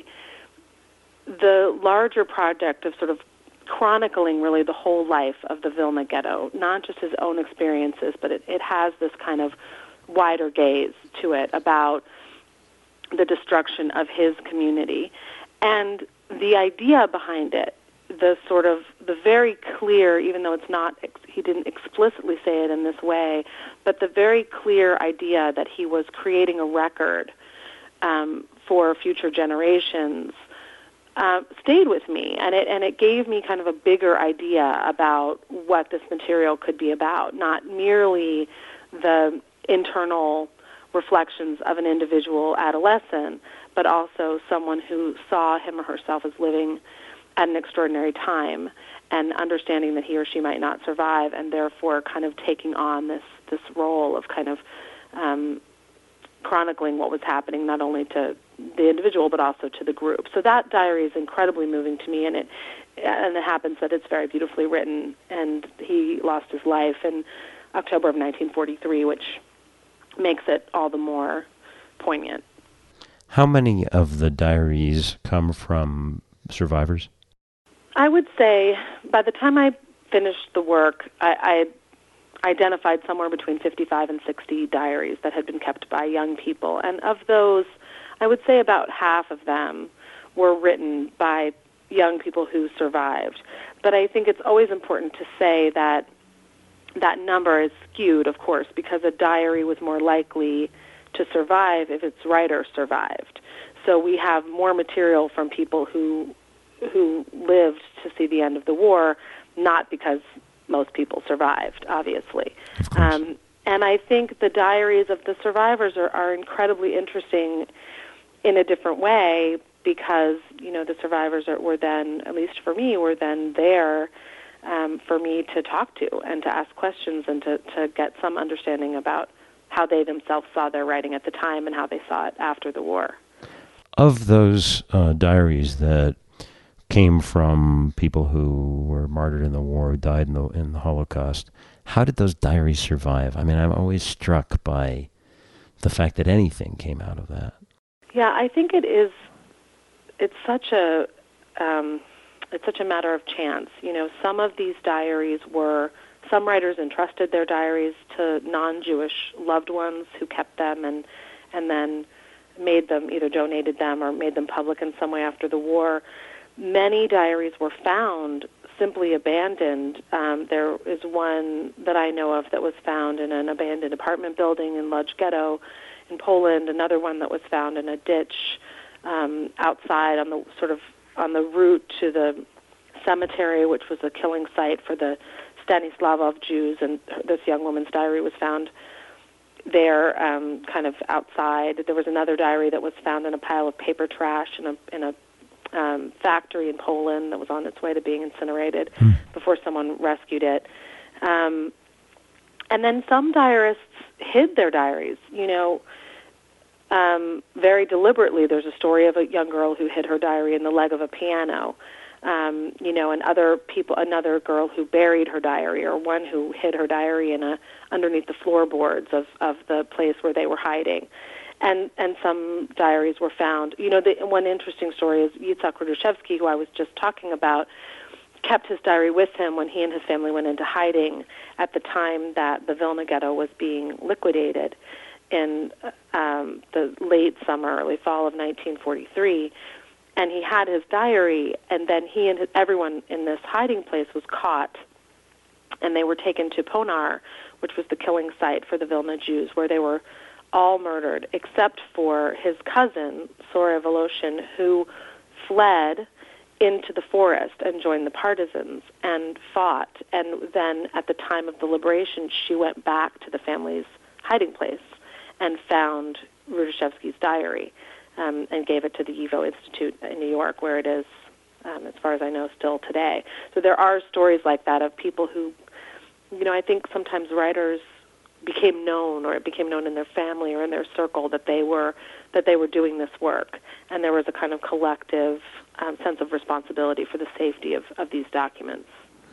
the larger project of sort of chronicling really the whole life of the Vilna Ghetto, not just his own experiences, but it, it has this kind of wider gaze to it about the destruction of his community. And the idea behind it, the sort of, the very clear, even though it's not, he didn't explicitly say it in this way, but the very clear idea that he was creating a record um, for future generations Uh, stayed with me, and it and it gave me kind of a bigger idea about what this material could be about, not merely the internal reflections of an individual adolescent, but also someone who saw him or herself as living at an extraordinary time and understanding that he or she might not survive, and therefore kind of taking on this, this role of kind of um, chronicling what was happening not only to the individual but also to the group. So that diary is incredibly moving to me, and it and it happens that it's very beautifully written. And he lost his life in October of nineteen forty-three, which makes it all the more poignant. How many of the diaries come from survivors? I would say by the time I finished the work, I, I identified somewhere between fifty-five and sixty diaries that had been kept by young people. And of those, I would say about half of them were written by young people who survived. But I think it's always important to say that that number is skewed, of course, because a diary was more likely to survive if its writer survived. so we have more material from people who who lived to see the end of the war, not because most people survived, obviously. Um, and I think the diaries of the survivors are, are incredibly interesting in a different way because, you know, the survivors are, were then, at least for me, were then there um, for me to talk to and to ask questions and to, to get some understanding about how they themselves saw their writing at the time and how they saw it after the war. Of those uh, diaries that came from people who were martyred in the war, who died in the in the Holocaust, how did those diaries survive? I mean, I'm always struck by the fact that anything came out of that. Yeah, I think it is. It's such a um, it's such a matter of chance. You know, some of these diaries were. Some writers entrusted their diaries to non-Jewish loved ones who kept them and and then made them, either donated them or made them public in some way after the war. Many diaries were found simply abandoned. Um, there is one that I know of that was found in an abandoned apartment building in Lodz Ghetto in Poland, another one that was found in a ditch um, outside on the sort of on the route to the cemetery, which was a killing site for the Stanislavov Jews, and this young woman's diary was found there, um, kind of outside. There was another diary that was found in a pile of paper trash in a in a um, factory in Poland that was on its way to being incinerated mm. before someone rescued it. Um, and then some diarists hid their diaries, you know, um, very deliberately. There's a story of a young girl who hid her diary in the leg of a piano. Um, you know, and other people, another girl who buried her diary, or one who hid her diary in a underneath the floorboards of, of the place where they were hiding, and and some diaries were found. You know, the one interesting story is Yitzhak Rudushevsky, who I was just talking about, kept his diary with him when he and his family went into hiding at the time that the Vilna Ghetto was being liquidated in um, the late summer, early fall of nineteen forty-three. And he had his diary, and then he and his, everyone in this hiding place was caught, and they were taken to Ponar, which was the killing site for the Vilna Jews, where they were all murdered, except for his cousin, Soraya Voloshin, who fled into the forest and joined the partisans and fought. And then at the time of the liberation, she went back to the family's hiding place and found Rudushevsky's diary. Um, and gave it to the YIVO Institute in New York, where it is, um, as far as I know, still today. So there are stories like that of people who, you know, I think sometimes writers became known, or it became known in their family or in their circle that they were that they were doing this work, and there was a kind of collective um, sense of responsibility for the safety of, of these documents.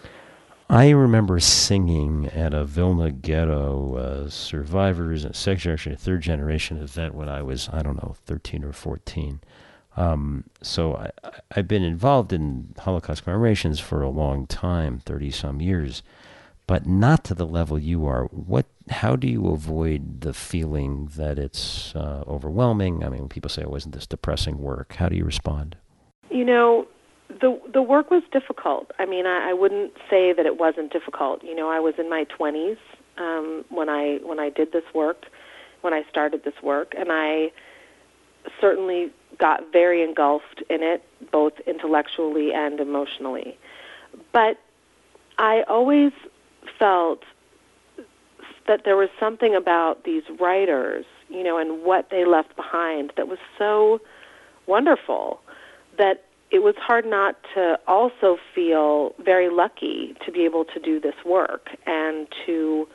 I remember singing at a Vilna Ghetto uh, survivors, a second generation, third generation event when I was, I don't know, thirteen or fourteen. Um, so I, I've been involved in Holocaust commemorations for a long time, thirty-some years, but not to the level you are. What? How do you avoid the feeling that it's uh, overwhelming? I mean, when people say, oh, isn't this depressing work? How do you respond? You know, The the work was difficult. I mean, I, I wouldn't say that it wasn't difficult. You know, I was in my twenties um, when I when I did this work, when I started this work, and I certainly got very engulfed in it, both intellectually and emotionally. But I always felt that there was something about these writers, you know, and what they left behind that was so wonderful that it was hard not to also feel very lucky to be able to do this work and to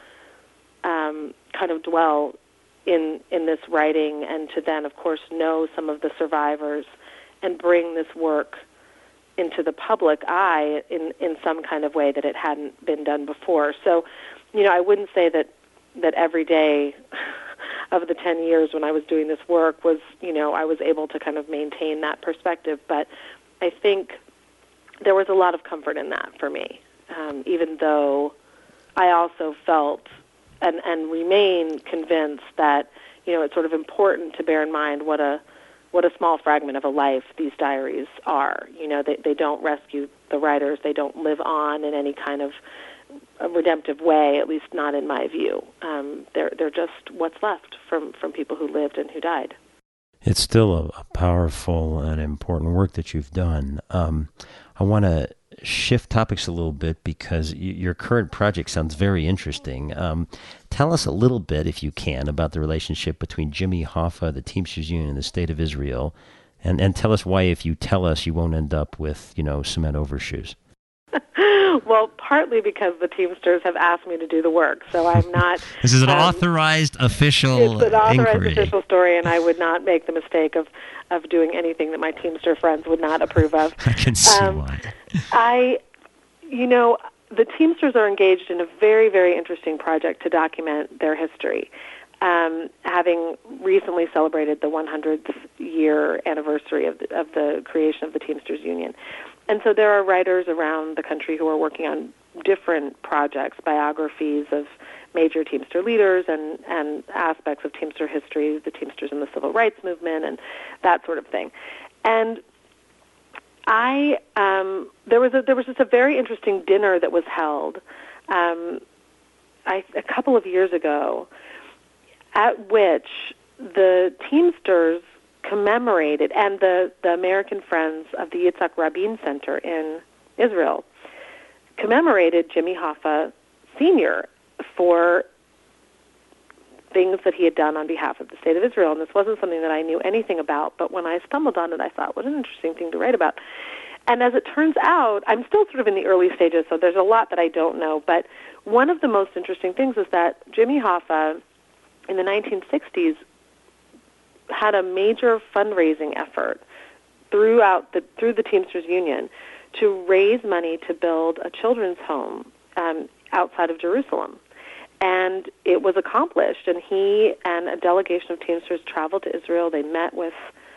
um, kind of dwell in in this writing, and to then, of course, know some of the survivors and bring this work into the public eye in, in some kind of way that it hadn't been done before. So, you know, I wouldn't say that, that every day of the ten years when I was doing this work was, you know, I was able to kind of maintain that perspective, but I think there was a lot of comfort in that for me, um, even though I also felt and, and remain convinced that, you know, it's sort of important to bear in mind what a what a small fragment of a life these diaries are. You know, they, they don't rescue the writers. They don't live on in any kind of a redemptive way, at least not in my view. Um, they're they're just what's left from, from people who lived and who died. It's still a, a powerful and important work that you've done. Um, I want to shift topics a little bit because y- your current project sounds very interesting. Um, tell us a little bit, if you can, about the relationship between Jimmy Hoffa, the Teamsters Union, and the State of Israel, and, and tell us why, if you tell us, you won't end up with, you know, cement overshoes. Well, partly because the Teamsters have asked me to do the work, so I'm not... This is an um, authorized official It's an authorized inquiry. official story, and I would not make the mistake of, of doing anything that my Teamster friends would not approve of. I can see um, why. I, you know, the Teamsters are engaged in a very, very interesting project to document their history. Um, having recently celebrated the one hundredth year anniversary of the, of the creation of the Teamsters Union. And so there are writers around the country who are working on different projects, biographies of major Teamster leaders and, and aspects of Teamster history, the Teamsters in the Civil Rights Movement, and that sort of thing. And I um, there was a, there was just a very interesting dinner that was held um, I, a couple of years ago, at which the Teamsters commemorated, and the, the American Friends of the Yitzhak Rabin Center in Israel commemorated Jimmy Hoffa Senior for things that he had done on behalf of the State of Israel. And this wasn't something that I knew anything about, but when I stumbled on it, I thought, what an interesting thing to write about. And as it turns out, I'm still sort of in the early stages, so there's a lot that I don't know, but one of the most interesting things is that Jimmy Hoffa, in the nineteen sixties, had a major fundraising effort throughout the through the Teamsters Union to raise money to build a children's home um, outside of Jerusalem. And it was accomplished, and he and a delegation of Teamsters traveled to Israel. They met with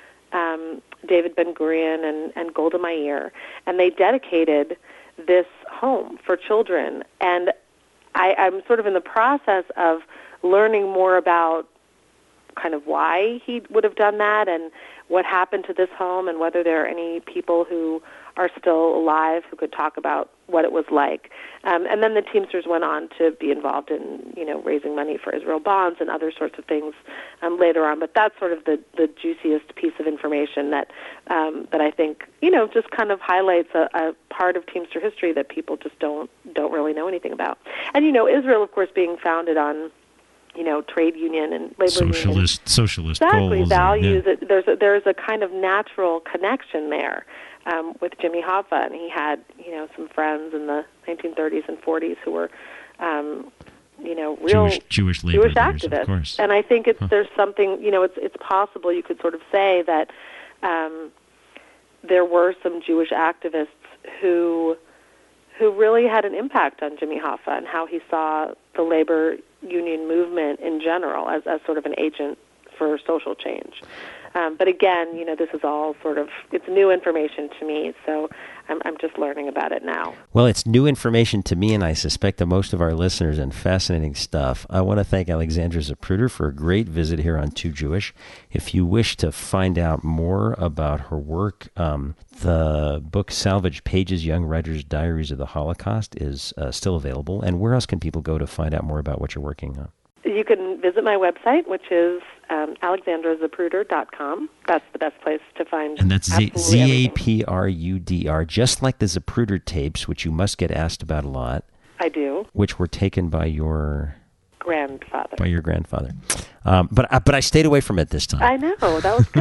um, David Ben-Gurion and, and Golda Meir, and they dedicated this home for children. And I, I'm sort of in the process of learning more about kind of why he would have done that and what happened to this home and whether there are any people who are still alive who could talk about what it was like. Um, and then the Teamsters went on to be involved in, you know, raising money for Israel bonds and other sorts of things um, later on. But that's sort of the, the juiciest piece of information that um, that I think, you know, just kind of highlights a, a part of Teamster history that people just don't don't really know anything about. And, you know, Israel, of course, being founded on, you know, trade union and labor socialist, union. socialist exactly, goals. values. And, yeah. There's a, there's a kind of natural connection there um, with Jimmy Hoffa, and he had, you know, some friends in the nineteen thirties and forties who were, um, you know, real Jewish, Jewish labor Jewish leaders, activists. of course. And I think it's Huh. there's something, you know, it's it's possible you could sort of say that um, there were some Jewish activists who who really had an impact on Jimmy Hoffa and how he saw the labor union movement in general as, as sort of an agent for social change. Um, but again, you know, this is all sort of, it's new information to me, so I'm, I'm just learning about it now. Well, it's new information to me, and I suspect to most of our listeners, and fascinating stuff. I want to thank Alexandra Zapruder for a great visit here on Too Jewish. If you wish to find out more about her work, um, the book Salvaged Pages, Young Writers' Diaries of the Holocaust is uh, still available. And where else can people go to find out more about what you're working on? You can visit my website, which is um, alexandra zapruder dot com. That's the best place to find And that's Z- absolutely Z A everything. P R U D R, just like the Zapruder tapes, which you must get asked about a lot. I do. Which were taken by your... grandfather. By your grandfather. Um, but, uh, but I stayed away from it this time. I know. That was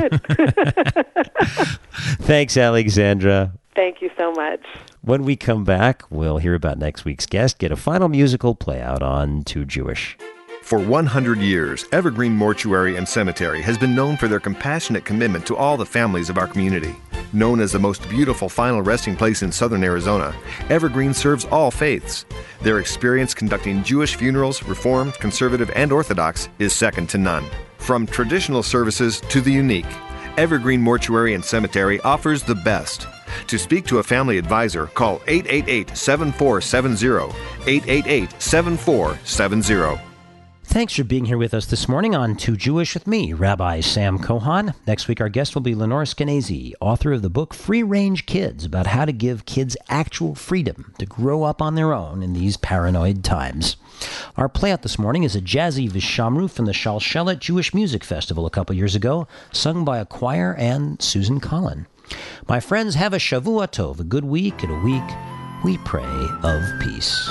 good. Thanks, Alexandra. Thank you so much. When we come back, we'll hear about next week's guest, get a final musical play out on Too Jewish. For one hundred years, Evergreen Mortuary and Cemetery has been known for their compassionate commitment to all the families of our community. Known as the most beautiful final resting place in southern Arizona, Evergreen serves all faiths. Their experience conducting Jewish funerals, Reformed, Conservative, and Orthodox, is second to none. From traditional services to the unique, Evergreen Mortuary and Cemetery offers the best. To speak to a family advisor, call eight eight eight, seven four seven zero, eight eight eight, seven four seven zero. Thanks for being here with us this morning on Too Jewish with me, Rabbi Sam Kohan. Next week, our guest will be Lenore Skenazy, author of the book Free Range Kids, about how to give kids actual freedom to grow up on their own in these paranoid times. Our playout this morning is a jazzy Vishamru from the Shalshelet Jewish Music Festival a couple years ago, sung by a choir and Susan Collin. My friends, have a Shavua Tov, a good week, and a week we pray of peace.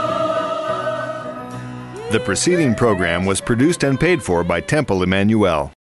The preceding program was produced and paid for by Temple Emmanuel.